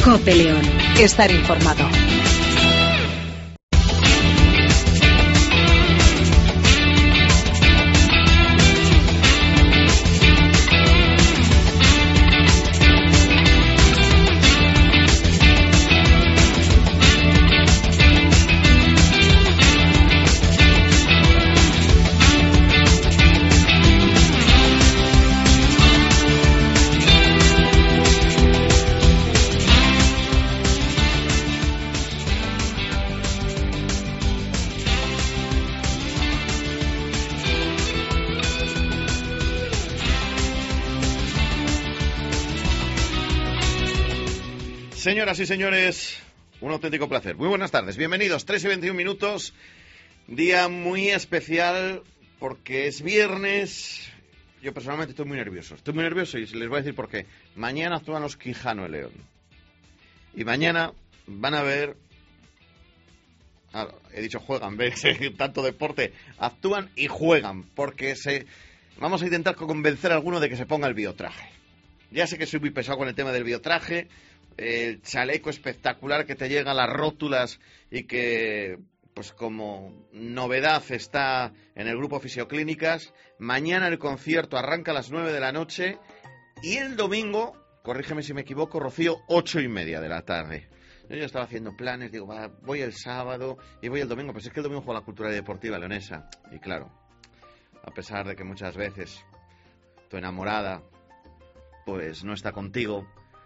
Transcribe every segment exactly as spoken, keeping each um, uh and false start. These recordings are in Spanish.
COPE León. Estar informado. Señoras y señores, un auténtico placer. Muy buenas tardes, bienvenidos. tres y veintiún minutos, día muy especial porque es viernes. Yo personalmente estoy muy nervioso. Estoy muy nervioso y les voy a decir por qué. Mañana actúan los Quijano en León. Y mañana van a ver... Ah, he dicho juegan, ¿ves? Tanto deporte. Actúan y juegan porque se... vamos a intentar convencer a alguno de que se ponga el biotraje. Ya sé que soy muy pesado con el tema del biotraje. El chaleco espectacular que te llega a las rótulas y que, pues como novedad, está en el grupo Fisioclínicas. Mañana el concierto arranca a las nueve de la noche y el domingo, corrígeme si me equivoco, Rocío, ocho y media de la tarde. Yo ya estaba haciendo planes, digo, va, voy el sábado y voy el domingo, pues es que el domingo juego la Cultural y Deportiva leonesa. Y claro, a pesar de que muchas veces tu enamorada pues no está contigo,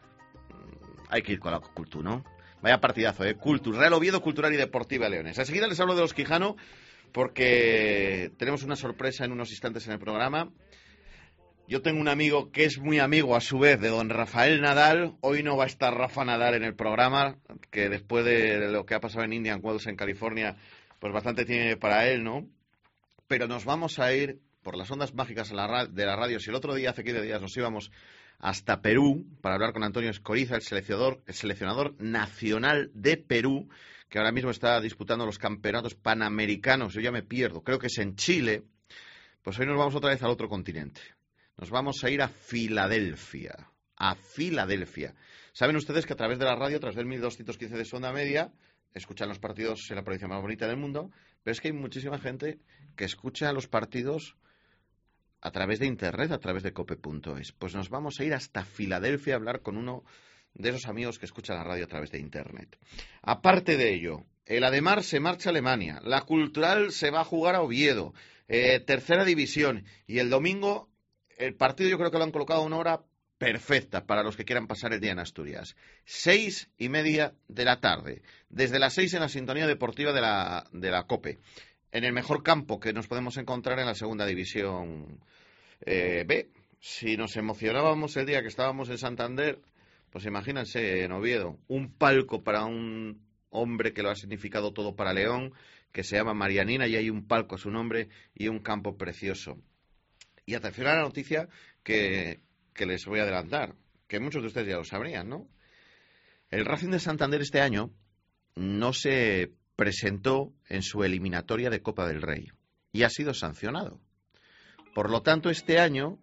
hay que ir con la Cultu, ¿no? Vaya partidazo, ¿eh? Cultu, Real Oviedo, Cultural y Deportiva Leones. Enseguida les hablo de los Quijano porque tenemos una sorpresa en unos instantes en el programa. Yo tengo un amigo que es muy amigo a su vez de don Rafael Nadal. Hoy no va a estar Rafa Nadal en el programa, que después de lo que ha pasado en Indian Wells en California, pues bastante tiene para él, ¿no? Pero nos vamos a ir por las ondas mágicas de la radio. Si el otro día, hace quince días, nos íbamos hasta Perú para hablar con Antonio Escoriza, el seleccionador, el seleccionador nacional de Perú, que ahora mismo está disputando los campeonatos panamericanos. Yo ya me pierdo, creo que es en Chile. Pues hoy nos vamos otra vez al otro continente. Nos vamos a ir a Filadelfia. A Filadelfia. Saben ustedes que a través de la radio, a través del mil doscientos quince de Sonda Media, escuchan los partidos en la provincia más bonita del mundo, pero es que hay muchísima gente que escucha los partidos a través de internet, a través de cope punto es. Pues nos vamos a ir hasta Filadelfia a hablar con uno de esos amigos que escuchan la radio a través de internet. Aparte de ello, el Ademar se marcha a Alemania, la Cultural se va a jugar a Oviedo, eh, tercera división, y el domingo el partido yo creo que lo han colocado a una hora perfecta para los que quieran pasar el día en Asturias. Seis y media de la tarde, desde las seis en la sintonía deportiva de la, de la COPE, en el mejor campo que nos podemos encontrar en la segunda división eh, B. Si nos emocionábamos el día que estábamos en Santander, pues imagínense en Oviedo, un palco para un hombre que lo ha significado todo para León, que se llama Marianina, y hay un palco a su nombre y un campo precioso. Y atención a la noticia que, que les voy a adelantar, que muchos de ustedes ya lo sabrían, ¿no? El Racing de Santander este año no se presentó en su eliminatoria de Copa del Rey y ha sido sancionado. Por lo tanto, este año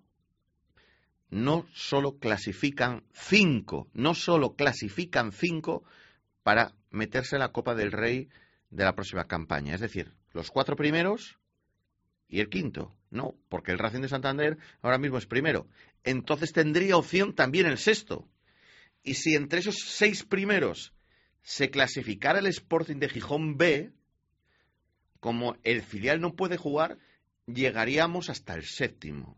no solo clasifican cinco, no solo clasifican cinco para meterse en la Copa del Rey de la próxima campaña. Es decir, los cuatro primeros y el quinto. No, porque el Racing de Santander ahora mismo es primero. Entonces tendría opción también el sexto. Y si entre esos seis primeros se clasificara el Sporting de Gijón B, como el filial no puede jugar, llegaríamos hasta el séptimo.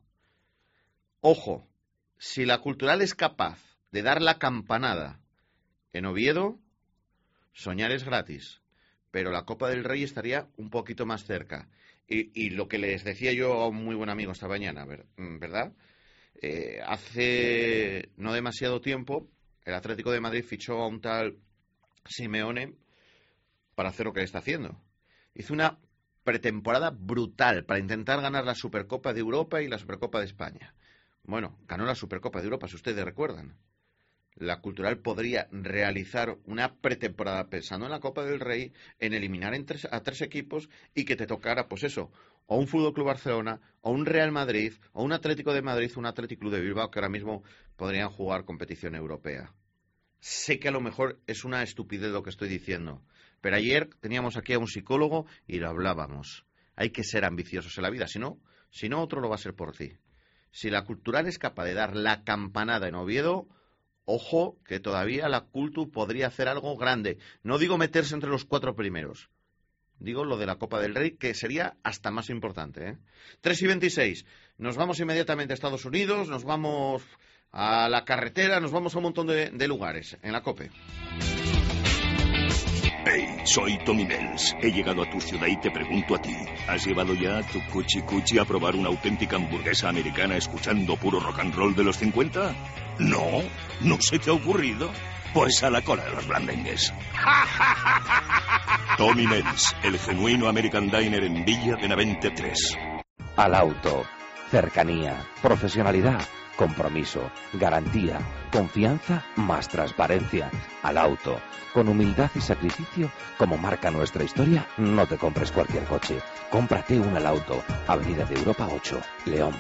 Ojo, si la Cultural es capaz de dar la campanada en Oviedo, soñar es gratis, pero la Copa del Rey estaría un poquito más cerca. Y, y lo que les decía yo a un muy buen amigo esta mañana, ¿verdad? Eh, hace no demasiado tiempo, el Atlético de Madrid fichó a un tal Simeone para hacer lo que le está haciendo. Hizo una pretemporada brutal para intentar ganar la Supercopa de Europa y la Supercopa de España. Bueno, ganó la Supercopa de Europa, si ustedes recuerdan. La Cultural podría realizar una pretemporada pensando en la Copa del Rey, en eliminar en tres, a tres equipos y que te tocara, pues eso, o un Fútbol Club Barcelona, o un Real Madrid, o un Atlético de Madrid, o un Atlético Club de Bilbao, que ahora mismo podrían jugar competición europea. Sé que a lo mejor es una estupidez lo que estoy diciendo, pero ayer teníamos aquí a un psicólogo y lo hablábamos. Hay que ser ambiciosos en la vida, si no, si no otro lo va a ser por ti. Si la Cultural es capaz de dar la campanada en Oviedo, ojo que todavía la Cultu podría hacer algo grande. No digo meterse entre los cuatro primeros. Digo lo de la Copa del Rey, que sería hasta más importante, ¿eh? tres y veintiséis. Nos vamos inmediatamente a Estados Unidos, nos vamos a la carretera, nos vamos a un montón de, de lugares en la COPE. Hey, soy Tommy Mills. He llegado a tu ciudad y te pregunto a ti. ¿Has llevado ya a tu cuchi cuchi a probar una auténtica hamburguesa americana escuchando puro rock and roll de los cincuenta? ¿No? ¿No se te ha ocurrido? Pues a la cola de los blandengues. Tommy Mills, el genuino American Diner en Villa Benavente tres. Al auto, cercanía, profesionalidad, compromiso, garantía, confianza más transparencia. Al auto, con humildad y sacrificio, como marca nuestra historia, no te compres cualquier coche. Cómprate un Al Auto, Avenida de Europa ocho, León.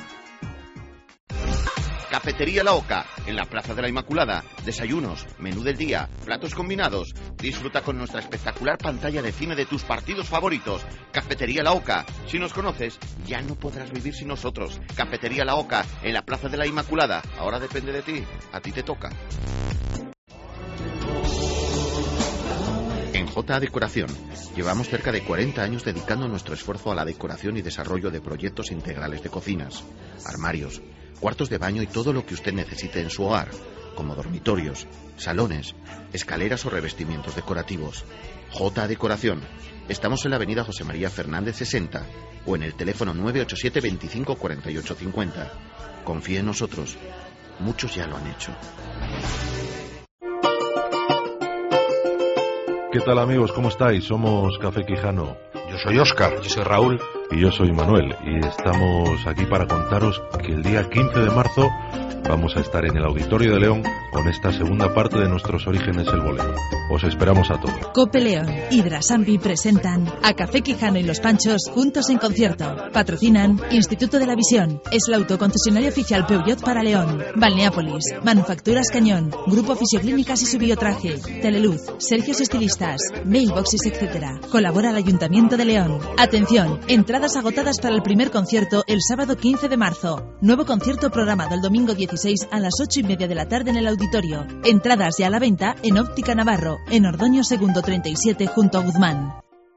Cafetería La Oca, en la Plaza de la Inmaculada. Desayunos, menú del día, platos combinados. Disfruta con nuestra espectacular pantalla de cine de tus partidos favoritos. Cafetería La Oca. Si nos conoces, ya no podrás vivir sin nosotros. Cafetería La Oca, en la Plaza de la Inmaculada. Ahora depende de ti. A ti te toca. En J A Decoración, llevamos cerca de cuarenta años dedicando nuestro esfuerzo a la decoración y desarrollo de proyectos integrales de cocinas, armarios, cuartos de baño y todo lo que usted necesite en su hogar, como dormitorios, salones, escaleras o revestimientos decorativos. J A Decoración. Estamos en la avenida José María Fernández sesenta o en el teléfono nueve ocho siete veinticinco cuarenta y ocho cincuenta. Confíe en nosotros. Muchos ya lo han hecho. ¿Qué tal, amigos? ¿Cómo estáis? Somos Café Quijano. Yo soy Óscar. Yo soy Raúl. Y yo soy Manuel. Y estamos aquí para contaros que el día quince de marzo vamos a estar en el Auditorio de León con esta segunda parte de Nuestros Orígenes el Bolero. Os esperamos a todos. Cope León y Drasambi presentan a Café Quijano y Los Panchos juntos en concierto. Patrocinan Instituto de la Visión, es la autoconcesionaria oficial Peugeot para León, Balneápolis, Manufacturas Cañón, Grupo Fisioclínicas y su biotraje, Teleluz, Sergios Estilistas, Mailboxes, etcétera. Colabora el Ayuntamiento de León. Atención, entradas agotadas para el primer concierto el sábado quince de marzo. Nuevo concierto programado el domingo dieciséis a las ocho y media de la tarde en el auditorio. Entradas ya a la venta en Óptica Navarro, en Ordoño Segundo treinta y siete junto a Guzmán.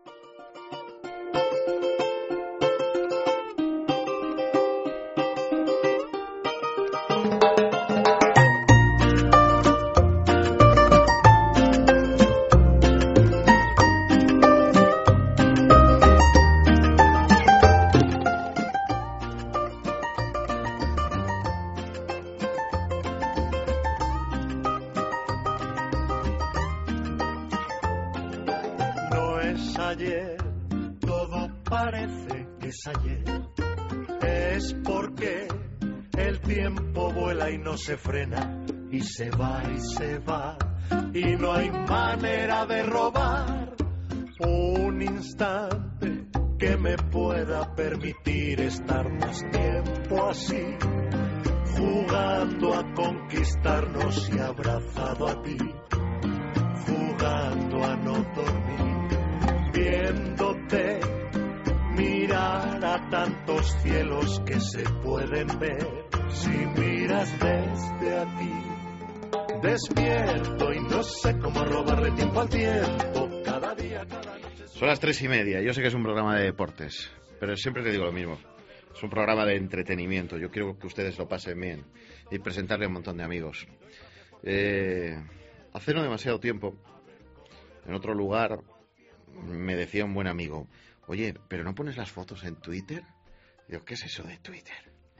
Ayer, todo parece que es ayer. Es porque el tiempo vuela y no se frena, y se va y se va, y no hay manera de robar un instante que me pueda permitir estar más tiempo así, jugando a conquistarnos y abrazado a ti, jugando a no dormir, viéndote mirar a tantos cielos que se pueden ver. Si miras desde aquí, despierto y no sé cómo robarle tiempo al tiempo. Cada día, cada noche. Son las tres y media. Yo sé que es un programa de deportes, pero siempre te digo lo mismo. Es un programa de entretenimiento. Yo quiero que ustedes lo pasen bien y presentarle a un montón de amigos. Eh, hace no demasiado tiempo, en otro lugar, me decía un buen amigo: oye, ¿pero no pones las fotos en Twitter? Digo, ¿qué es eso de Twitter?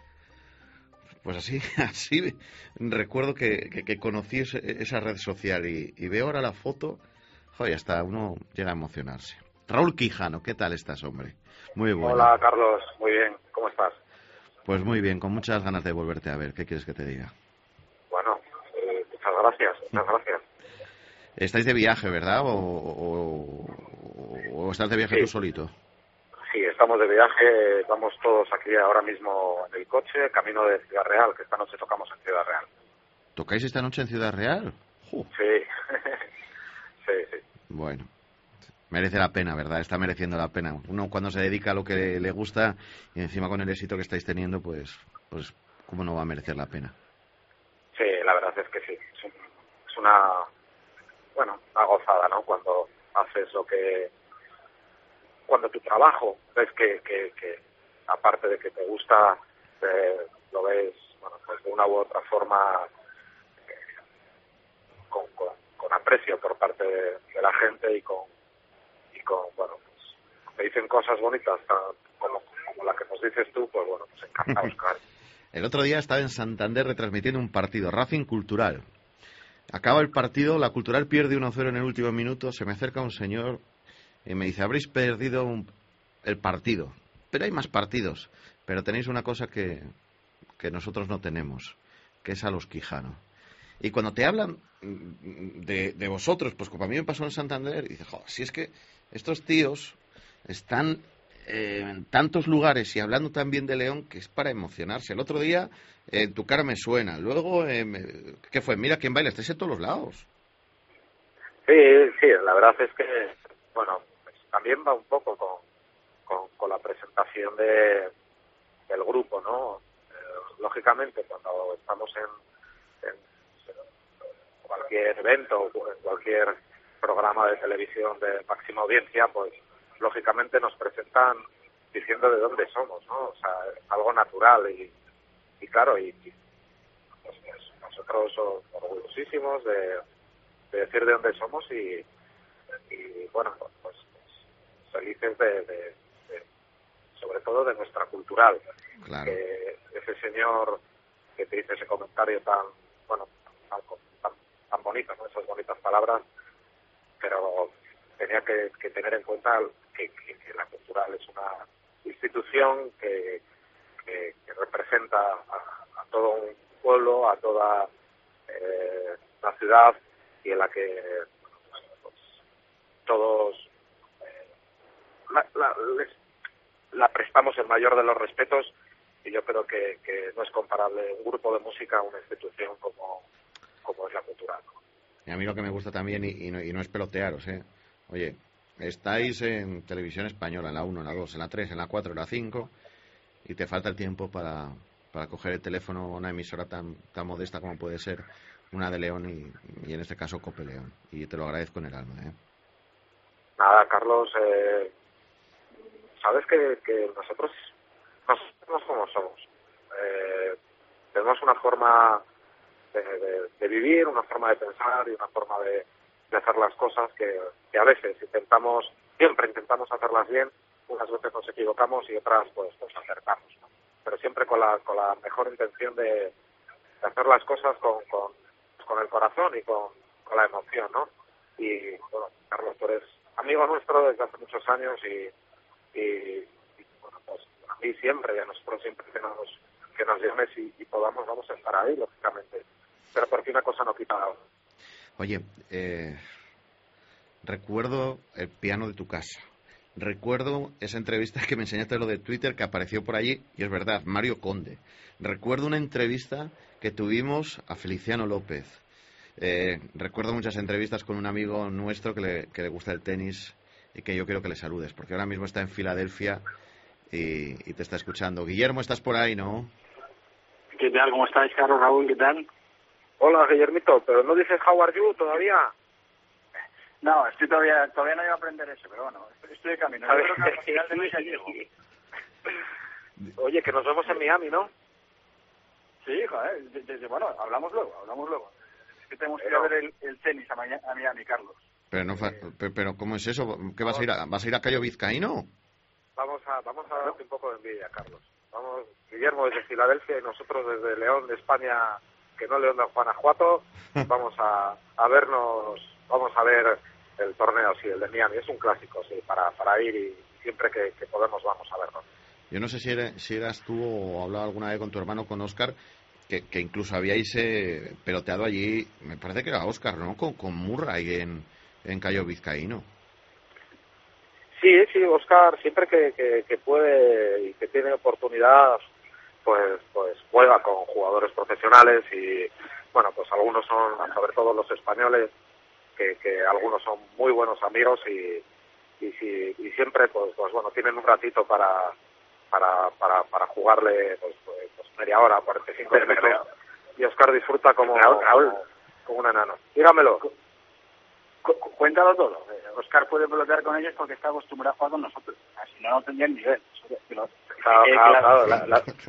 Pues así, así recuerdo que, que, que conocí ese, esa red social y, y veo ahora la foto, joder, hasta uno llega a emocionarse. Raúl Quijano, ¿qué tal estás, hombre? Muy bueno. Hola, Carlos, muy bien, ¿cómo estás? Pues muy bien, con muchas ganas de volverte a ver. ¿Qué quieres que te diga? Bueno, eh, muchas gracias, muchas gracias. Estáis de viaje, ¿verdad? ¿O, o, o estás de viaje sí. tú solito? Sí, estamos de viaje, vamos todos aquí ahora mismo en el coche, camino de Ciudad Real, que esta noche tocamos en Ciudad Real. ¿Tocáis esta noche en Ciudad Real? Uh. Sí, sí, sí. Bueno, merece la pena, ¿verdad? Está mereciendo la pena. Uno cuando se dedica a lo que le, le gusta y encima con el éxito que estáis teniendo, pues, pues, ¿cómo no va a merecer la pena? Sí, la verdad es que sí. Es, un, es una, bueno, una gozada, ¿no? Cuando haces lo que, cuando tu trabajo ves que, que, que aparte de que te gusta, eh, lo ves, bueno, pues de una u otra forma eh, con, con, con aprecio por parte de, de la gente y con, y con, bueno, pues te dicen cosas bonitas como, como la que nos dices tú, pues bueno, pues encantados, claro. El otro día estaba en Santander retransmitiendo un partido, Racing Cultural. Acaba el partido, la Cultural pierde uno cero en el último minuto, se me acerca un señor y me dice, habréis perdido un, el partido, pero hay más partidos, pero tenéis una cosa que, que nosotros no tenemos, que es a los Quijano. Y cuando te hablan de, de vosotros, pues como a mí me pasó en Santander, y dice, joder, si es que estos tíos están eh, en tantos lugares y hablando tan bien de León que es para emocionarse. El otro día, eh, tu cara me suena, luego, eh, me, ¿qué fue? Mira quién baila, estáis en todos los lados. Sí, sí, la verdad es que, bueno, pues también va un poco con, con, con la presentación de, del grupo, ¿no? Eh, lógicamente, cuando estamos en, en cualquier evento o en cualquier programa de televisión de máxima audiencia, pues lógicamente nos presentan diciendo de dónde somos, ¿no? O sea, algo natural y, y claro, y, y pues, pues, nosotros somos orgullosísimos de, de decir de dónde somos y, y bueno, pues, pues felices de, de, de, sobre todo de nuestra cultural. Claro. Que ese señor que te dice ese comentario tan, bueno, tan, tan, tan bonito, ¿no? Esas bonitas palabras, pero tenía que, que tener en cuenta que, que, que la cultural es una institución que, que, que representa a, a todo un pueblo, a toda eh, una ciudad y en la que pues, todos eh, la, la, les, la prestamos el mayor de los respetos y yo creo que, que no es comparable un grupo de música a una institución como, como es la cultural, ¿no? Y a mí lo que me gusta también, y, y, no, y no es pelotearos, ¿eh? Oye, estáis en televisión española, en la uno, en la dos, en la tres, en la cuatro, en la cinco, y te falta el tiempo para, para coger el teléfono a una emisora tan, tan modesta como puede ser una de León y, y en este caso Cope León. Y te lo agradezco en el alma, ¿eh? Nada, Carlos, eh, sabes que, que nosotros no somos como somos. Eh, tenemos una forma de, de, de vivir, una forma de pensar y una forma de, de hacer las cosas que, que a veces intentamos, siempre intentamos hacerlas bien, unas veces nos equivocamos y otras pues nos acertamos, ¿no? Pero siempre con la, con la mejor intención de, de hacer las cosas con, con, con el corazón y con, con la emoción, ¿no? Y bueno, Carlos, tú eres amigo nuestro desde hace muchos años y, y, y bueno, pues a mí siempre y a nosotros siempre que nos, que nos llames y, y podamos, vamos a estar ahí, lógicamente. Pero porque una cosa no quita la otra. Oye, eh, recuerdo el piano de tu casa. Recuerdo esa entrevista que me enseñaste, lo de Twitter, que apareció por allí, y es verdad, Mario Conde. Recuerdo una entrevista que tuvimos a Feliciano López. Eh, recuerdo muchas entrevistas con un amigo nuestro que le, que le gusta el tenis y que yo quiero que le saludes, porque ahora mismo está en Filadelfia y, y te está escuchando. Guillermo, estás por ahí, ¿no? ¿Qué tal? ¿Cómo estáis, Carlos, Raúl? ¿Qué tal? Hola, Guillermito, pero no dices how are you todavía. No, estoy todavía, todavía no iba a aprender eso, pero bueno, estoy, estoy de camino. Yo creo que al final de mes ya llego. Oye, que nos vemos en Miami, ¿no? Sí, joder, desde, bueno, hablamos luego, hablamos luego. Es que tenemos que ir a ver el, el tenis a, Miami, a Miami, Carlos. Pero no, eh, pero, pero ¿cómo es eso? ¿Qué vas a ir a, vas a ir a Cayo Vizcaíno? Vamos a, vamos a darte un poco de envidia, Carlos. Vamos, Guillermo desde Filadelfia y nosotros desde León de España, que no León de Guanajuato, vamos a, a vernos, vamos a ver el torneo, sí, el de Miami. Es un clásico, sí, para, para ir y siempre que, que podemos vamos a vernos. Yo no sé si eres, si eras tú o hablado alguna vez con tu hermano, con Óscar, que, que incluso habíais eh, peloteado allí, me parece que era Óscar, ¿no? Con, con Murray en, en Cayo Vizcaíno. Sí, sí, Óscar siempre que, que, que puede y que tiene oportunidad, pues pues juega con jugadores profesionales y, bueno, pues algunos son, sobre todo los españoles, que, que algunos son muy buenos amigos y y si y siempre pues pues bueno tienen un ratito para para para para jugarle pues, pues media hora, cuarenta y cinco minutos, y Óscar disfruta como Raúl, Raúl. como, como un enano. Dígamelo. Cu- cu- cuéntalo todo. Óscar puede pelotear con ellos porque está acostumbrado a jugar con nosotros. Si no, no tendrían nivel. Claro, Eh, claro, claro. claro, la,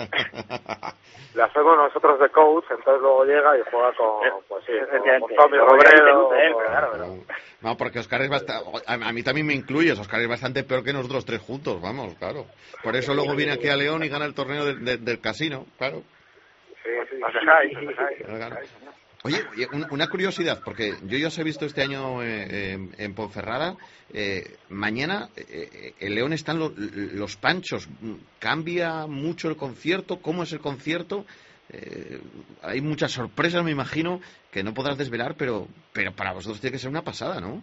la, le hacemos nosotros de coach, entonces luego llega y juega con, pues sí, con, con Tommy Luego ya Robredo. dice él, con- pero claro, pero- No, porque Óscar es bastante... A, a mí también me incluyes, Óscar es bastante peor que nosotros tres juntos, vamos, claro. Por eso luego viene aquí a León y gana el torneo de- de- del casino, claro. Sí, sí, Os sí, dejáis, sí, os sí, dejáis, sí. os Claro. dejáis. Oye, oye, un- una curiosidad, porque yo ya os he visto este año eh, en, en Ponferrada. Eh, mañana eh, en León están lo- los Panchos. ¿Cambia mucho el concierto? ¿Cómo es el concierto? Eh, hay muchas sorpresas, me imagino, que no podrás desvelar, pero pero para vosotros tiene que ser una pasada, ¿no?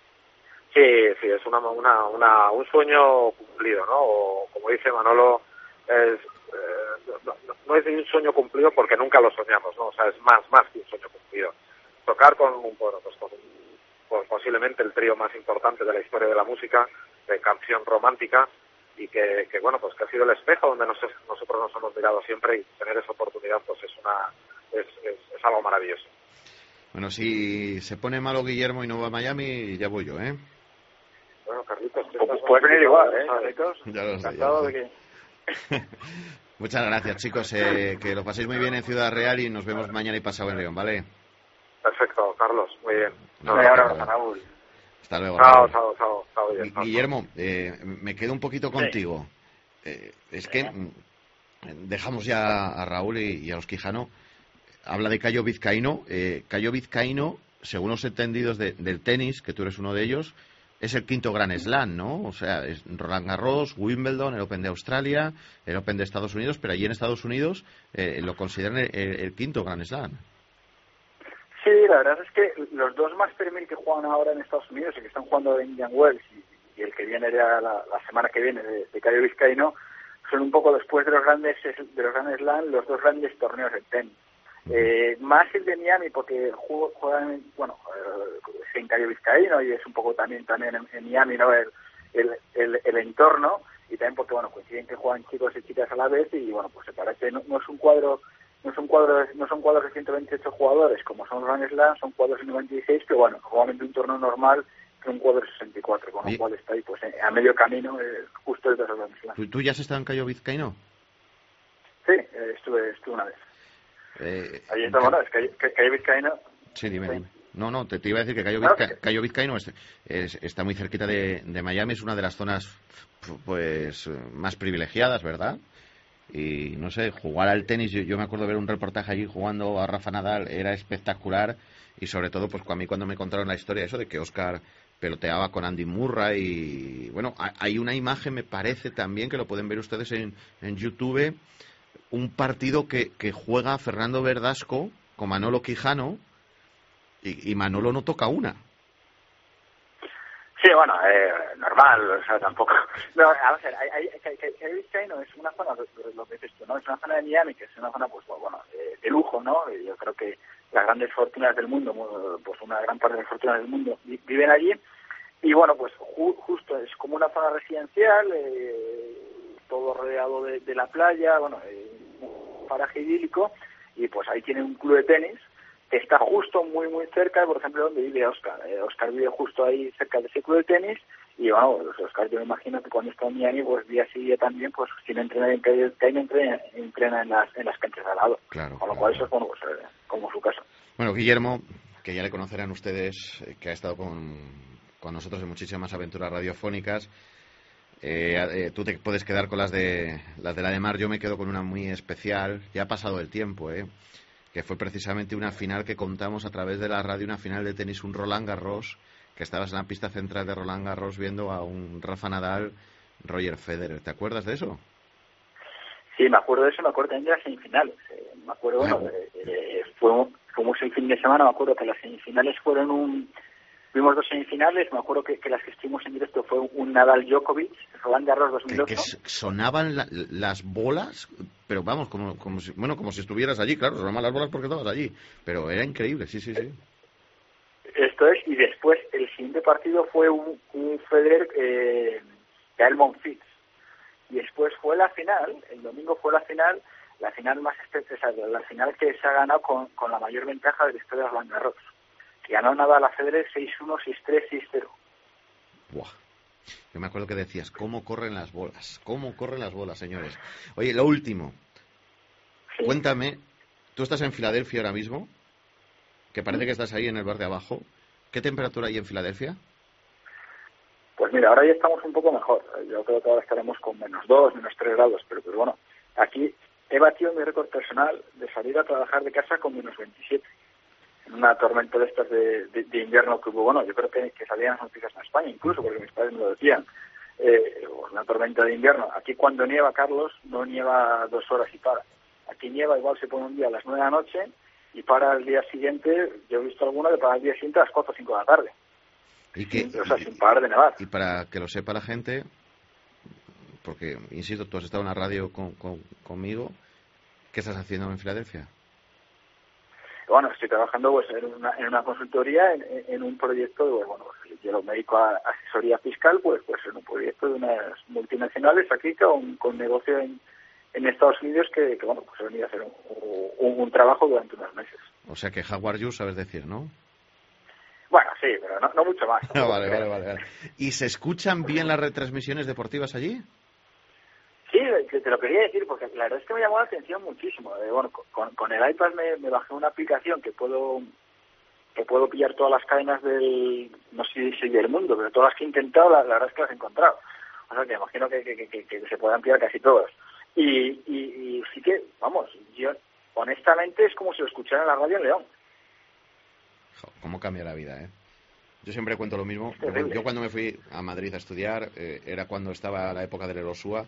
Sí, sí, es una, una, una, un sueño cumplido, ¿no? O, como dice Manolo, es, eh, no, no, no es un sueño cumplido porque nunca lo soñamos, ¿no? O sea, es más, más que un sueño cumplido. Tocar con un, bueno, pues con un, pues posiblemente el trío más importante de la historia de la música, de canción romántica, y que, que bueno, pues que ha sido el espejo donde nos, nosotros nos hemos mirado siempre, y tener esa oportunidad, pues es una, es, es, es algo maravilloso. Bueno, si se pone malo Guillermo y no va a Miami, ya voy yo, ¿eh? Bueno, Carlitos, tú Pues estás puedes venir igual, ¿eh, ¿sabes? Carlitos? Ya lo sé, ya Encantado lo de sé. que... Muchas gracias, chicos. Eh, que lo paséis muy bien en Ciudad Real y nos vemos mañana y pasado en León, ¿vale? Perfecto, Carlos, muy bien. No, Un no, abrazo, no. Raúl. Hasta luego. Chao, Raúl. chao, chao, chao, bien, Gu- chao. Guillermo, eh, me quedo un poquito contigo. Eh, es que mm, dejamos ya a Raúl y, y a los Quijano. Habla de Cayo Vizcaíno. Eh, Cayo Vizcaíno, según los entendidos de- del tenis, que tú eres uno de ellos, es el quinto Grand Slam, ¿no? O sea, es Roland Garros, Wimbledon, el Open de Australia, el Open de Estados Unidos, pero allí en Estados Unidos eh, lo consideran el, el- el quinto Grand Slam. Sí, la verdad es que los dos más premium que juegan ahora en Estados Unidos y que están jugando en Indian Wells y, y el que viene ya la, la semana que viene de, de Cayo Vizcaíno son un poco después de los grandes de los Grand Slam los dos grandes torneos de tenis. Eh, más el de Miami porque juego- juegan bueno eh, en Cayo Vizcaíno y es un poco también también en, en Miami, ¿no? el, el, el, el entorno, y también porque bueno coinciden que juegan chicos y chicas a la vez y bueno pues se parece, no, no es un cuadro no son cuadros no son cuadros de ciento veintiocho jugadores como son Grand Slam, son cuadros de noventa y seis, pero bueno, normalmente un torneo normal es un cuadro de sesenta y cuatro, con Oye. lo cual está ahí pues a medio camino, eh, justo detrás de los Grand Slam. ¿Tú, tú ya has estado en Cayo Vizcaíno? Sí, eh, estuve estuve una vez. Eh, Ahí en está, Ca- bueno, es que Cayo, Cayo Vizcaíno. Sí, dime, Sí. dime. No, no, te, te iba a decir que Cayo, Claro Vizca- que- Cayo Vizcaíno es- es- está muy cerquita de, de Miami, es una de las zonas pues eh, más privilegiadas, ¿verdad? Y no sé, jugar al tenis, yo, yo me acuerdo de ver un reportaje allí jugando a Rafa Nadal, era espectacular, y sobre todo pues a mí cuando me contaron la historia eso de que Oscar peloteaba con Andy Murray, y bueno, ha- hay una imagen, me parece también, que lo pueden ver ustedes en, en YouTube, un partido que, que juega Fernando Verdasco con Manolo Quijano, y, y Manolo no toca una. Sí, bueno, eh, normal, o sea, tampoco. No, a ver, hay, hay, hay, hay, hay Vizcaíno es una zona, lo, lo que dices tú, ¿no? Es una zona de Miami, que es una zona, pues, bueno, de, de lujo, ¿no? Y yo creo que las grandes fortunas del mundo, pues una gran parte de las fortunas del mundo vi- viven allí. Y bueno, pues ju, justo es como una zona residencial, eh, todo rodeado de, de la playa, bueno, eh, un paraje idílico, y pues ahí tiene un club de tenis que está justo muy muy cerca, por ejemplo, donde vive Oscar. Eh, Oscar vive justo ahí cerca de ese club de tenis, y bueno, pues Oscar, yo me imagino que cuando está en Miami, pues día sí día también, pues si no entrena en Cayo Vizcaíno, entrena, entrena en las en las canchas de al lado. Claro, Con lo claro. cual eso es bueno, pues, eh, como su caso. Bueno, Guillermo, que ya le conocerán ustedes, eh, que ha estado con, con nosotros en muchísimas aventuras radiofónicas. Eh, eh, tú te puedes quedar con las de las de la de Mar, yo me quedo con una muy especial. Ya ha pasado el tiempo, ¿eh? Que fue precisamente una final que contamos a través de la radio, una final de tenis, un Roland Garros, que estabas en la pista central de Roland Garros viendo a un Rafa Nadal, Roger Federer. ¿Te acuerdas de eso? Sí, me acuerdo de eso, me acuerdo también de las semifinales. Eh, me acuerdo, bueno, eh, eh, fuimos, fuimos el fin de semana, me acuerdo que las semifinales fueron un Vimos dos semifinales, me acuerdo que, que las que estuvimos en directo fue un Nadal-Djokovic, Roland Garros dos mil ocho. Que, que sonaban la, las bolas, pero vamos, como, como si, bueno, como si estuvieras allí, claro, sonaban las bolas porque estabas allí, pero era increíble, sí, sí, sí. Esto es, y después el siguiente partido fue un, un Federer eh, Gael Monfils, y después fue la final, el domingo fue la final, la final más especial, la final que se ha ganado con, con la mayor ventaja de la historia de Roland Garros. Ganó Nadal a Federer seis uno, seis tres, seis cero. Buah. Yo me acuerdo que decías, ¿cómo corren las bolas? ¿Cómo corren las bolas, señores? Oye, lo último. Sí. Cuéntame, tú estás en Filadelfia ahora mismo, que parece que estás ahí en el bar de abajo. ¿Qué temperatura hay en Filadelfia? Pues mira, ahora ya estamos un poco mejor. Yo creo que ahora estaremos con menos dos, menos tres grados. Pero, pero bueno, aquí he batido mi récord personal de salir a trabajar de casa con menos veintisiete. Una tormenta de estas de, de, de invierno que hubo, bueno, yo creo que, que salían las noticias en España, incluso porque mis padres me lo decían, eh, una tormenta de invierno. Aquí cuando nieva, Carlos, no nieva dos horas y para. Aquí nieva, igual se pone un día a las nueve de la noche y para el día siguiente, yo he visto alguna que para el día siguiente a las cuatro o cinco de la tarde. ¿Y que, o sea, sin parar de nevar. Y para que lo sepa la gente, porque, insisto, tú has estado en la radio con, con, conmigo, ¿qué estás haciendo en Filadelfia? Bueno, estoy trabajando pues en una, en una consultoría, en, en un proyecto, de, bueno, yo me dedico a asesoría fiscal, pues pues en un proyecto de unas multinacionales aquí con, con negocio en, en Estados Unidos que, que, bueno, pues he venido a hacer un, un, un trabajo durante unos meses. O sea que how are you sabes decir, ¿no? Bueno, sí, pero no, no mucho más. No, vale, vale, vale, vale. ¿Y se escuchan bien las retransmisiones deportivas allí? Sí, te lo quería decir porque la verdad es que me llamó la atención muchísimo. Eh, bueno, con, con el iPad me, me bajé una aplicación que puedo que puedo pillar todas las cadenas del, no sé si del mundo, pero todas las que he intentado, la, la verdad es que las he encontrado. O sea, que imagino que, que, que, que se puedan pillar casi todas. Y, y, y sí que, vamos, yo honestamente es como si lo escuchara en la radio en León. ¿Cómo cambia la vida, eh? Yo siempre cuento lo mismo. Yo cuando me fui a Madrid a estudiar, eh, era cuando estaba la época del Erosúa,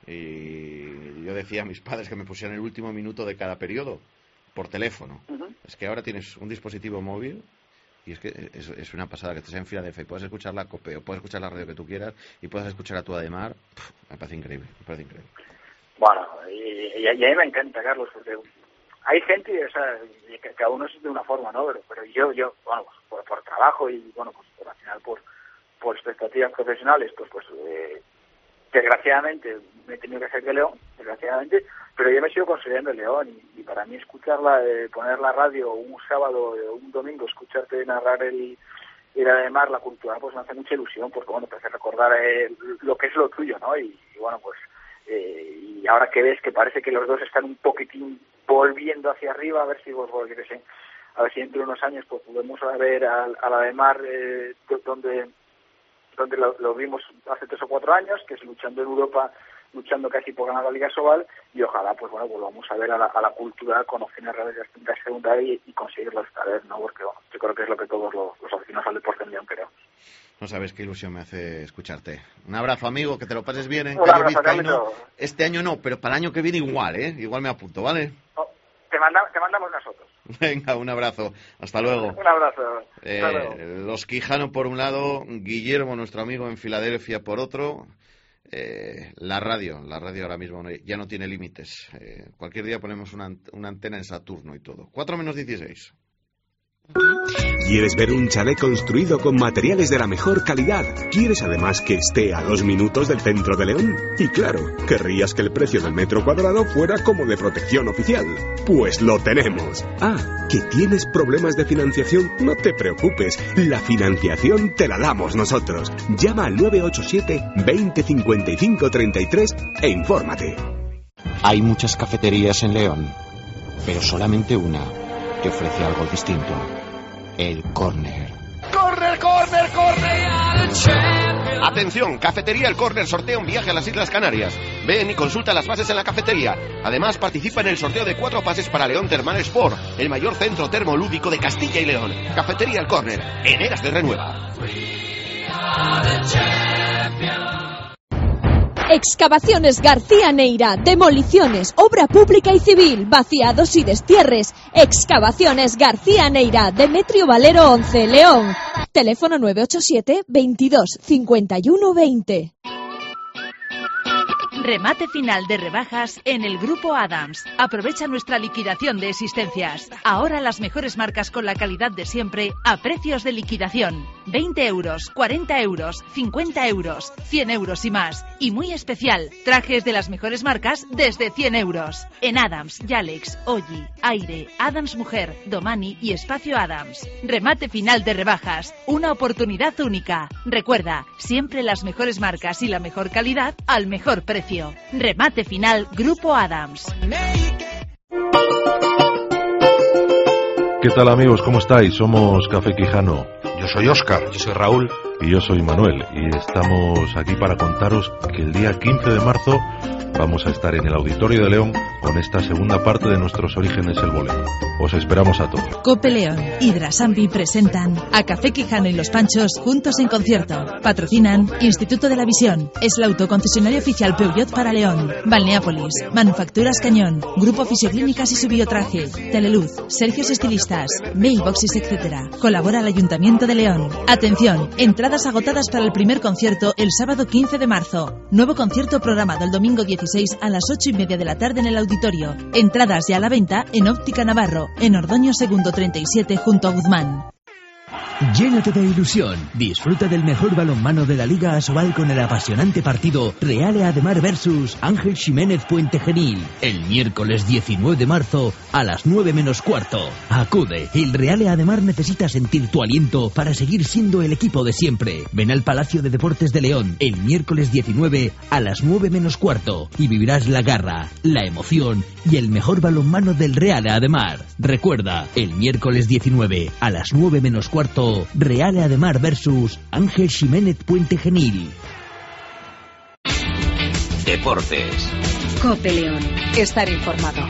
y yo decía a mis padres que me pusieran el último minuto de cada periodo por teléfono. Uh-huh. Es que ahora tienes un dispositivo móvil y es que es, es una pasada que estés en Filadelfia y puedes escuchar la COPE o puedes escuchar la radio que tú quieras y puedes escuchar a tu Ademar. Pff, me parece increíble, me parece increíble. Bueno, y, y, y a mí me encanta, Carlos, porque hay gente, o sea, que cada uno es de una forma, ¿no? Pero, pero yo, yo, bueno, pues por, por trabajo y, bueno, pues por, al final por, por expectativas profesionales, pues, pues, eh, desgraciadamente me he tenido que hacer de León, desgraciadamente, pero yo me sigo considerando León y, y para mí escucharla, eh, poner la radio un sábado o un domingo, escucharte narrar el, el Ademar, la cultura, pues me hace mucha ilusión, porque bueno, te hace recordar eh, lo que es lo tuyo, ¿no? Y, y bueno, pues, eh, y ahora que ves que parece que los dos están un poquitín volviendo hacia arriba, a ver si vos, yo qué sé, a ver si dentro de unos años pues podemos ver al, al Ademar eh, donde donde lo, lo vimos hace tres o cuatro años, que es luchando en Europa, luchando casi por ganar la Liga Sobal, y ojalá, pues bueno, volvamos a ver a la, a la cultura con opciones reales de segunda y, y conseguirlo esta vez, ¿no? Porque bueno, yo creo que es lo que todos los, los aficionados al deporte en León queremos. No sabes qué ilusión me hace escucharte. Un abrazo, amigo, que te lo pases bien en Un Cayo abrazo, Vizcaíno. Este año no, pero para el año que viene igual, ¿eh? Igual me apunto, ¿vale? Oh, te, manda, te mandamos nosotros. Venga, un abrazo. Hasta luego. Un abrazo. Eh, Hasta luego. Los Quijano por un lado, Guillermo, nuestro amigo en Filadelfia, por otro. Eh, la radio, la radio ahora mismo ya no tiene límites. Eh, cualquier día ponemos una, una antena en Saturno y todo. cuatro menos dieciséis. ¿Quieres ver un chalet construido con materiales de la mejor calidad? ¿Quieres además que esté a dos minutos del centro de León? Y claro, querrías que el precio del metro cuadrado fuera como de protección oficial. Pues lo tenemos. Ah, ¿que tienes problemas de financiación? No te preocupes, la financiación te la damos nosotros. Llama al nueve ocho siete, veinte, cincuenta y cinco, treinta y tres e infórmate. Hay muchas cafeterías en León, pero solamente una te ofrece algo distinto. El Córner. ¡Corner, corner, corner! Atención, Cafetería El Córner sortea un viaje a las Islas Canarias. Ven y consulta las bases en la cafetería. Además, participa en el sorteo de cuatro pases para León Termal Sport, el mayor centro termolúdico de Castilla y León. Cafetería El Córner, en Eras de Renueva. Excavaciones García Neira, demoliciones, obra pública y civil, vaciados y destierres. Excavaciones García Neira, Demetrio Valero once, León. Teléfono nueve ocho siete, veintidós, cincuenta y uno, veinte. Remate final de rebajas en el Grupo Adams. Aprovecha nuestra liquidación de existencias. Ahora las mejores marcas con la calidad de siempre a precios de liquidación. veinte euros, cuarenta euros, cincuenta euros, cien euros y más. Y muy especial, trajes de las mejores marcas desde cien euros. En Adams, Yalex, Olli, Aire, Adams Mujer, Domani y Espacio Adams. Remate final de rebajas. Una oportunidad única. Recuerda, siempre las mejores marcas y la mejor calidad al mejor precio. Remate final Grupo Adams. ¿Qué tal, amigos? ¿Cómo estáis? Somos Café Quijano. Yo soy Óscar. Yo soy Raúl. Y yo soy Manuel. Y estamos aquí para contaros que el día quince de marzo vamos a estar en el Auditorio de León con esta segunda parte de Nuestros Orígenes el Bolero. Os esperamos a todos. Cope León y Drasambi presentan a Café Quijano y Los Panchos juntos en concierto. Patrocinan Instituto de la Visión, es el autoconcesionario oficial Peugeot para León. Balneápolis, Manufacturas Cañón, Grupo Fisioclínicas y su Biotraje, Teleluz, Sergios Estilistas, Mailboxes, etcétera. Colabora el Ayuntamiento de León. Atención, entradas agotadas para el primer concierto el sábado quince de marzo. Nuevo concierto programado el domingo dieciséis a las ocho y media de la tarde en el auditorio. Entradas ya a la venta en Óptica Navarro, en Ordoño Segundo treinta y siete junto a Guzmán. Llénate de ilusión. Disfruta del mejor balonmano de la Liga Asobal con el apasionante partido Real Ademar versus Ángel Ximénez Puente Genil. El miércoles diecinueve de marzo a las nueve menos cuarto. Acude. El Real Ademar necesita sentir tu aliento para seguir siendo el equipo de siempre. Ven al Palacio de Deportes de León el miércoles diecinueve a las nueve menos cuarto y vivirás la garra, la emoción y el mejor balonmano del Real Ademar. Recuerda, el miércoles diecinueve a las nueve menos cuarto, Real Ademar versus Ángel Ximénez Puente Genil. Deportes. Cope León. Estar informado.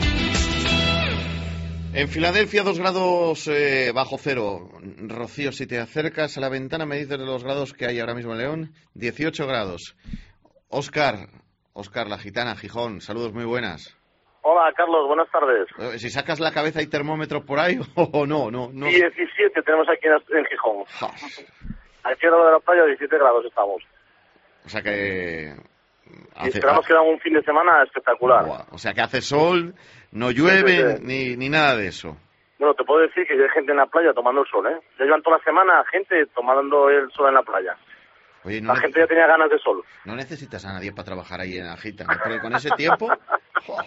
En Filadelfia, dos grados eh, bajo cero. Rocío, si te acercas a la ventana me dices de los grados que hay ahora mismo en León. dieciocho grados. Óscar, Óscar, la gitana, Gijón. Saludos, muy buenas. Hola, Carlos, buenas tardes. Si sacas la cabeza, ¿hay termómetro por ahí o no? no, no. diecisiete tenemos aquí en, en Gijón. Aquí al lado de la playa, diecisiete grados estamos. O sea que... Hace... Y esperamos que haga un fin de semana espectacular. Buah. O sea que hace sol, no llueve, sí, sí, sí. Ni, ni nada de eso. Bueno, te puedo decir que hay gente en la playa tomando el sol, ¿eh? Ya llevan toda la semana gente tomando el sol en la playa. Oye, no la gente ya tenía ganas de sol. No necesitas a nadie para trabajar ahí en la gitana, porque con ese tiempo... Oh.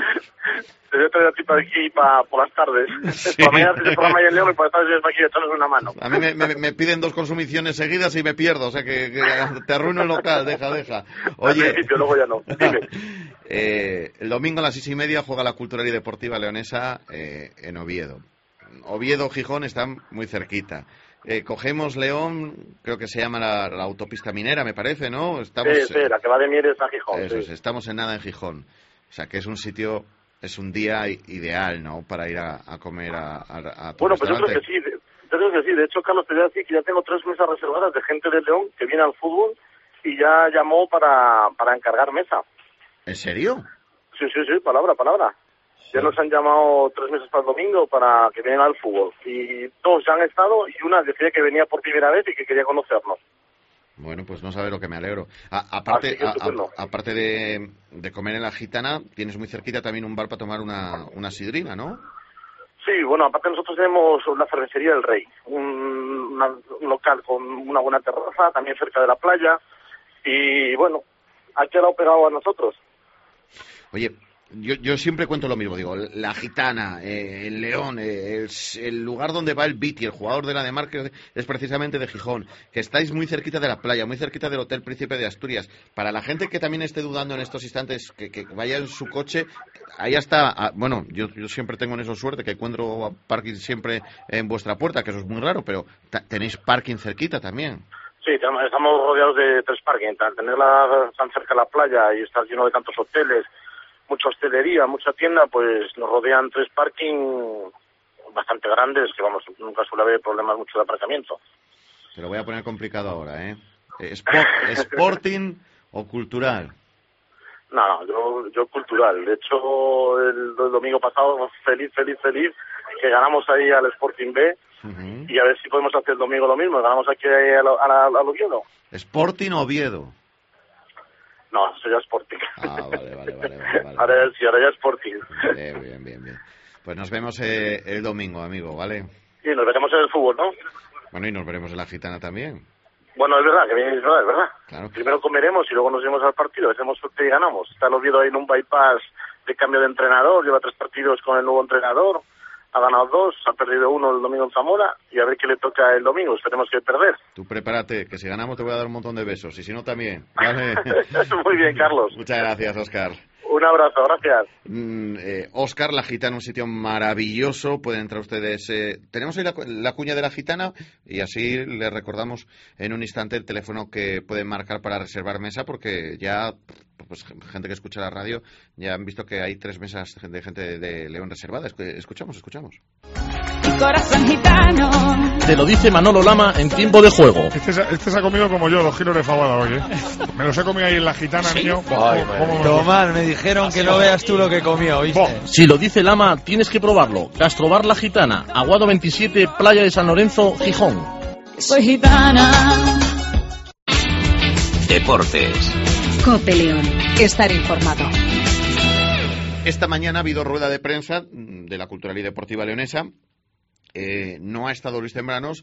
Yo te voy a ti para aquí para, por las tardes. Sí. Para mañana el programa en León y por las tardes para aquí echarles una mano. A mí me, me, me piden dos consumiciones seguidas y me pierdo, o sea que, que te arruino el local, deja, deja. Oye, al principio, luego ya no. Dime. eh, el domingo a las seis y media juega la Cultural y Deportiva Leonesa eh, en Oviedo. Oviedo, Gijón están muy cerquita. Eh, cogemos León, creo que se llama la, la autopista minera, me parece, ¿no? Estamos, sí, sí, la que va de Mieres a Gijón. Eso sí. es, estamos en nada en Gijón. O sea, que es un sitio, es un día ideal, ¿no? Para ir a, a comer a, a, a tu Bueno, pues yo restaurante. creo que sí. Yo creo que sí. De hecho, Carlos, te voy a decir que ya tengo tres mesas reservadas de gente de León que viene al fútbol y ya llamó para, para encargar mesa. ¿En serio? Sí, sí, sí, palabra, palabra. Ya nos han llamado tres meses para el domingo para que vengan al fútbol. Y dos ya han estado y una decía que venía por primera vez y que quería conocernos. Bueno, pues no sabe lo que me alegro. A, aparte a, a, aparte de, de comer en la gitana, tienes muy cerquita también un bar para tomar una, una sidrina, ¿no? Sí, bueno, aparte nosotros tenemos la cervecería del Rey, un, una, un local con una buena terraza, también cerca de la playa. Y bueno, ha quedado pegado a nosotros. Oye, Yo, yo siempre cuento lo mismo, digo, la gitana, eh, el León, eh, el, el lugar donde va el Viti, el jugador de la de Mar, que es precisamente de Gijón, que estáis muy cerquita de la playa, muy cerquita del Hotel Príncipe de Asturias. Para la gente que también esté dudando en estos instantes, que, que vaya en su coche, ahí está, ah, bueno, yo, yo siempre tengo en eso suerte, que encuentro parking siempre en vuestra puerta, que eso es muy raro, pero tenéis parking cerquita también. Sí, estamos rodeados de tres parking, al tenerla tan cerca de la playa y estar lleno de tantos hoteles, mucha hostelería, mucha tienda, pues nos rodean tres parking bastante grandes, que vamos, nunca suele haber problemas mucho de aparcamiento. Te lo voy a poner complicado ahora, ¿eh? Sport, ¿Sporting o cultural? No, no, yo, yo cultural. De hecho, el, el domingo pasado, feliz, feliz, feliz, que ganamos ahí al Sporting B. Uh-huh. Y a ver si podemos hacer el domingo lo mismo. Ganamos aquí a, a, a, a Oviedo. ¿Sporting o Oviedo? No, eso ya Sporting. Ah, vale, vale, vale. vale, vale. Ahora sí, ahora ya Sporting. Vale, bien, bien, bien. Pues nos vemos eh, el domingo, amigo, ¿vale? Sí, nos veremos en el fútbol, ¿no? Bueno, y nos veremos en la gitana también. Bueno, es verdad, que bien, es verdad, es verdad. Claro. Primero comeremos y luego nos iremos al partido. Hacemos suerte y ganamos. Está el Oviedo ahí en un bypass de cambio de entrenador. Lleva tres partidos con el nuevo entrenador. Ha ganado dos, ha perdido uno el domingo en Zamora. Y a ver qué le toca el domingo. Esperemos que perder. Tú prepárate, que si ganamos te voy a dar un montón de besos. Y si no, también. ¿Vale? Muy bien, Carlos. Muchas gracias, Óscar. Un abrazo, gracias. Mm, eh, Óscar, La Gitana, un sitio maravilloso. Pueden entrar ustedes. Eh, tenemos ahí la, la cuña de La Gitana y así les recordamos en un instante el teléfono que pueden marcar para reservar mesa, porque ya, pues gente que escucha la radio, ya han visto que hay tres mesas de gente de, de León reservadas. Escuchamos, escuchamos. Corazón gitano. Te lo dice Manolo Lama en tiempo de juego. Este se, este se ha comido como yo, dos kilos de fabada hoy, ¿eh? Me los he comido ahí en La Gitana, ¿sí? Niño. Ay, ¿Cómo, Tomás, me dijeron que no veas tú lo que comió, ¿oíste? Oh. Si lo dice Lama, tienes que probarlo. Gastrobar La Gitana, Aguado veintisiete, Playa de San Lorenzo, Gijón. Soy gitana. Deportes. Cope León. Estar informado. Esta mañana ha habido rueda de prensa de la Cultural y Deportiva Leonesa. Eh, no ha estado Luis Tembranos,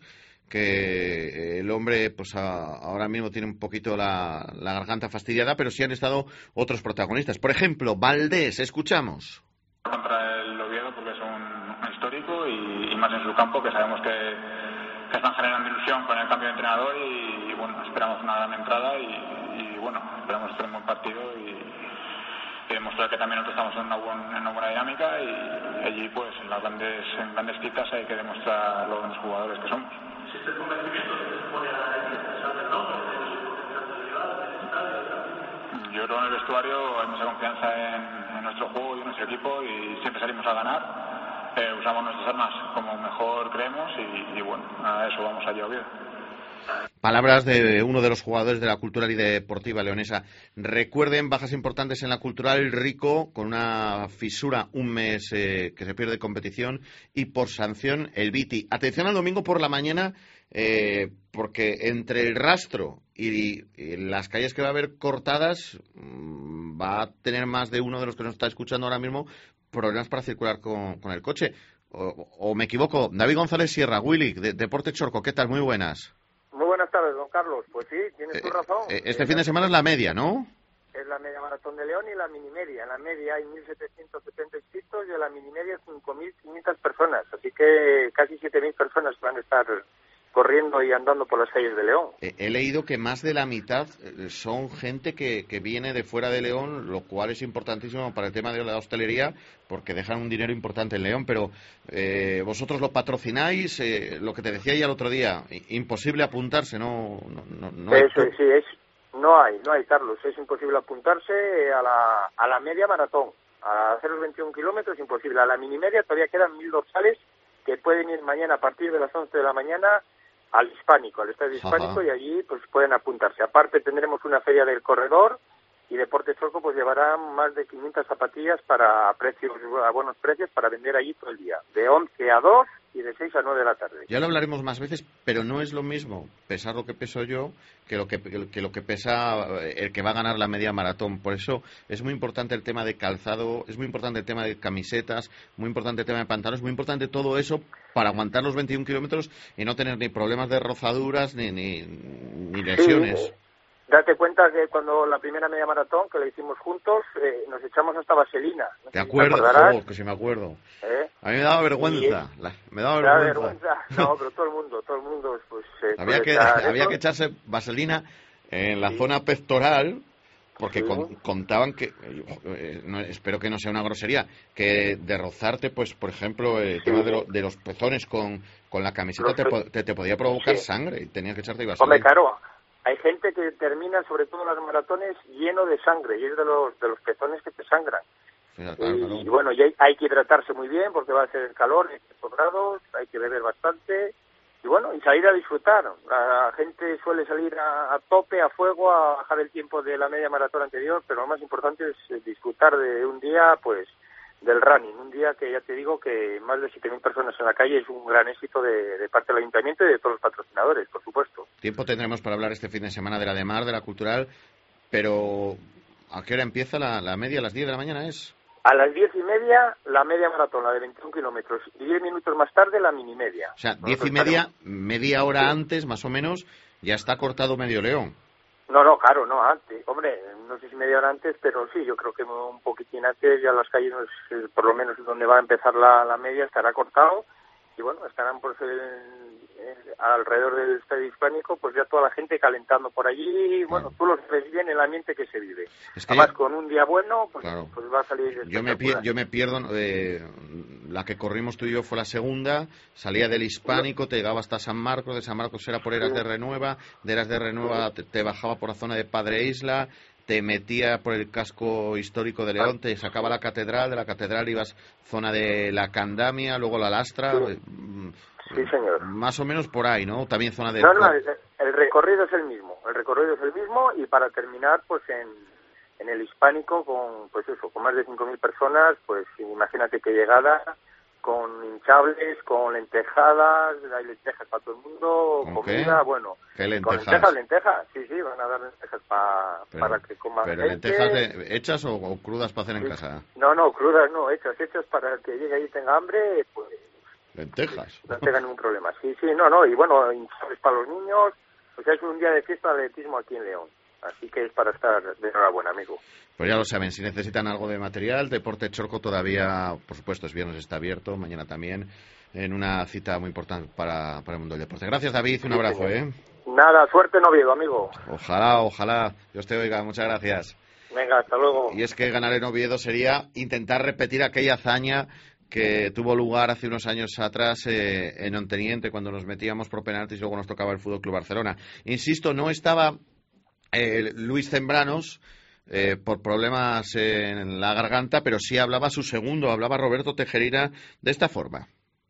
que el hombre pues a, ahora mismo tiene un poquito la, la garganta fastidiada, pero sí han estado otros protagonistas. Por ejemplo, Valdés, escuchamos. Contra el Oviedo, porque es un, un histórico y, y más en su campo, que sabemos que, que están generando ilusión con el cambio de entrenador y, y bueno, esperamos una gran entrada y, y bueno, esperamos hacer un buen partido y y demostrar que también nosotros estamos en una, buen, en una buena dinámica y, y allí pues en las grandes, en grandes citas hay que demostrar los buenos jugadores que somos. ¿Existe el convencimiento de que se puede ganar a pesar del nombre, de su potencialidad, del estadio? Yo creo que en el vestuario hay mucha confianza en, en nuestro juego y en nuestro equipo y siempre salimos a ganar. Eh, usamos nuestras armas como mejor creemos y, y bueno, a eso vamos allá Oviedo. Palabras de uno de los jugadores de la Cultural y Deportiva Leonesa. Recuerden, bajas importantes en la Cultural, Rico, con una fisura un mes eh, que se pierde competición, y por sanción el Viti. Atención al domingo por la mañana, eh, porque entre el rastro y, y las calles que va a haber cortadas, mmm, va a tener más de uno de los que nos está escuchando ahora mismo problemas para circular con, con el coche. O, o me equivoco. David González Sierra, Willy, de Deporte Chorco, ¿qué tal? Muy buenas. Muy buenas tardes, don Carlos. Pues sí, tienes tu razón. Eh, este eh, fin de semana es la media, ¿no? Es la media maratón de León y la mini media. En la media hay mil setecientos setenta inscritos y en la mini media cinco mil quinientas personas. Así que casi siete mil personas van a estar corriendo y andando por las calles de León. Eh, he leído que más de la mitad son gente que, que viene de fuera de León, lo cual es importantísimo para el tema de la hostelería, porque dejan un dinero importante en León, pero eh, vosotros lo patrocináis, eh, lo que te decía ya el otro día, imposible apuntarse, no, no, no, no hay... Eso, sí, es, no hay, no hay, Carlos, es imposible apuntarse a la, a la media maratón, a hacer los veintiún kilómetros, imposible, a la mini media todavía quedan mil dorsales que pueden ir mañana a partir de las once de la mañana al Hispánico, al Estadio Hispánico, Ajá. y allí pues pueden apuntarse. Aparte tendremos una feria del corredor y Deporte Chorco pues llevará más de quinientas zapatillas para precios, a buenos precios para vender allí todo el día, de once a dos y de seis a nueve de la tarde. Ya lo hablaremos más veces, pero no es lo mismo pesar lo que peso yo que lo que, que lo que pesa el que va a ganar la media maratón. Por eso es muy importante el tema de calzado, es muy importante el tema de camisetas, muy importante el tema de pantalones, muy importante todo eso para aguantar los veintiún kilómetros y no tener ni problemas de rozaduras ni, ni, ni lesiones. Sí. Date cuenta que cuando la primera media maratón, que la hicimos juntos, eh, nos echamos hasta vaselina. No ¿Te acuerdas? Oh, que sí me acuerdo. ¿Eh? A mí me daba vergüenza. Y, la, me daba vergüenza. vergüenza. No, pero todo el mundo, todo el mundo, pues... Eh, había que, había que echarse vaselina en la sí. zona pectoral, porque sí. con, contaban que, eh, no, espero que no sea una grosería, que de rozarte, pues, por ejemplo, el sí. tema de, lo, de los pezones con, con la camiseta te, te, te podía provocar sí. sangre y tenías que echarte vaselina. Hombre, claro. Hay gente que termina, sobre todo en las maratones, lleno de sangre, y es de los de los pezones que te sangran. Fíjate, y, claro. y bueno, y hay, hay que hidratarse muy bien, porque va a ser el calor, veintiocho grados, hay que beber bastante, y bueno, y salir a disfrutar. La gente suele salir a, a tope, a fuego, a bajar el tiempo de la media maratón anterior, pero lo más importante es disfrutar de un día, pues, del running, un día que ya te digo que más de siete mil personas en la calle es un gran éxito de, de parte del Ayuntamiento y de todos los patrocinadores, por supuesto. Tiempo tendremos para hablar este fin de semana de la Demar, de la Cultural, pero ¿a qué hora empieza la, la media? ¿A las diez de la mañana es? A las diez y media la media maratón, la de veintiún kilómetros, y diez minutos más tarde la mini media. O sea, diez y media, media hora sí. Antes, más o menos, ya está cortado medio León. No, no, claro, no, antes. Hombre, no sé si media hora antes, pero sí, yo creo que un poquitín antes ya las calles, por lo menos donde va a empezar la, la media, estará cortado. Y bueno, estarán por ser, eh, alrededor del Estadio Hispánico, pues ya toda la gente calentando por allí. Y bueno, tú lo ves bien el ambiente que se vive. Es que además, con un día bueno, pues, claro. pues va a salir. Yo me, pier, yo me pierdo, eh, la que corrimos tú y yo fue la segunda, salía del Hispánico, te llegaba hasta San Marcos, de San Marcos era por Eras de Renueva, de Eras de Renueva te, te bajaba por la zona de Padre Isla, te metía por el casco histórico de León, te sacaba la catedral, de la catedral ibas zona de la Candamia, luego la Lastra. Sí, sí señor. Más o menos por ahí, ¿no? También zona de... No, no, el, el recorrido es el mismo, el recorrido es el mismo y para terminar, pues en, en el Hispánico con, pues eso, con más de cinco mil personas, pues imagínate qué llegada, con hinchables, con lentejadas, hay lentejas para todo el mundo, comida, qué? bueno. ¿Qué lentejas? Con lentejas, lentejas, sí, sí, van a dar lentejas pa, pero, para que coman ¿Pero gente. lentejas de, hechas o, o crudas para hacer en sí. casa? No, no, crudas no, hechas, hechas para que llegue ahí y tenga hambre, pues... Lentejas. No tenga ningún problema, sí, sí, no, no, y bueno, hinchables para los niños, o sea, es un día de fiesta de atletismo aquí en León. Así que es para estar de enhorabuena, amigo. Pues ya lo saben, si necesitan algo de material, Deporte Chorco todavía, por supuesto, es viernes, está abierto, mañana también, en una cita muy importante para, para el mundo del deporte. Gracias, David, un sí, abrazo, señor. ¿eh? Nada, suerte en Oviedo, amigo. Ojalá, ojalá, Dios te oiga, muchas gracias. Venga, hasta luego. Y es que ganar en Oviedo sería intentar repetir aquella hazaña que tuvo lugar hace unos años atrás eh, en Onteniente, cuando nos metíamos por penaltis y luego nos tocaba el Fútbol Club Barcelona. Insisto, no estaba... Eh, Luis Zembranos eh, por problemas en la garganta, pero sí hablaba su segundo, hablaba Roberto Tejerina de esta forma.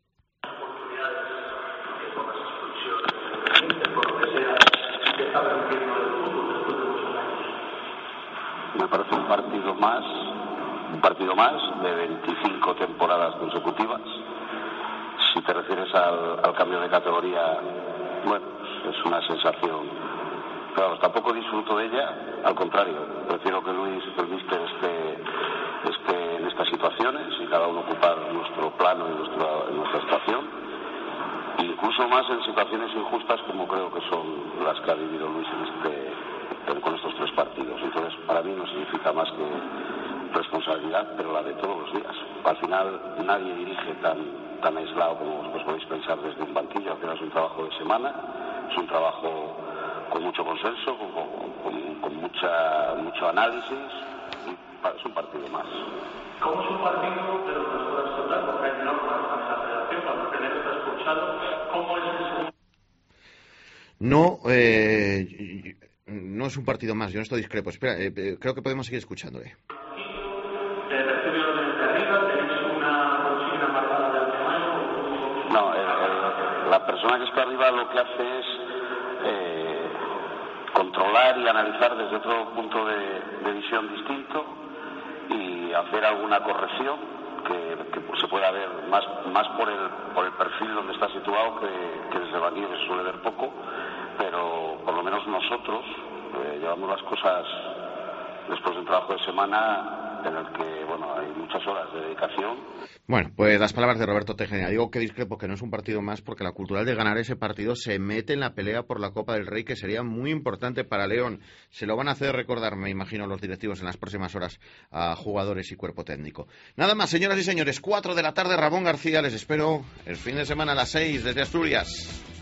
Me parece un partido más, un partido más de veinticinco temporadas consecutivas. Si te refieres al, al cambio de categoría, bueno, es una sensación. Claro, tampoco disfruto de ella, al contrario, prefiero que Luis, el míster, esté, esté en estas situaciones y cada uno ocupar nuestro plano y nuestra, nuestra estación, incluso más en situaciones injustas como creo que son las que ha vivido Luis en este, con estos tres partidos. Entonces, para mí no significa más que responsabilidad, pero la de todos los días. Al final, nadie dirige tan, tan aislado como vosotros podéis pensar desde un banquillo. Al final es un trabajo de semana, es un trabajo con mucho consenso, con, con, con mucha, mucho análisis, y es un partido más. ¿Cómo es un partido de los que nos puedas contar? Porque hay normas en la federación, cuando primero está expulsado, ¿cómo es el segundo? No, eh, no es un partido más, yo en esto discrepo. Espera, eh, creo que podemos seguir escuchándole. ¿Te recibe desde arriba? ¿Tenéis una consigna marcada del tamaño? No, el, el, la persona que está arriba lo que hace es eh, controlar y analizar desde otro punto de, de visión distinto y hacer alguna corrección que, que se pueda ver más, más por, el, por el perfil donde está situado que, que desde el banquillo, que se suele ver poco, pero por lo menos nosotros eh, llevamos las cosas después de un trabajo de semana en el que, bueno, hay muchas horas de dedicación. Bueno, pues las palabras de Roberto Tejerina. Digo que discrepo que no es un partido más porque la Cultural, de ganar ese partido, se mete en la pelea por la Copa del Rey, que sería muy importante para León. Se lo van a hacer recordar, me imagino, los directivos en las próximas horas a jugadores y cuerpo técnico. Nada más, señoras y señores, cuatro de la tarde, Ramón García. Les espero el fin de semana a las seis desde Asturias.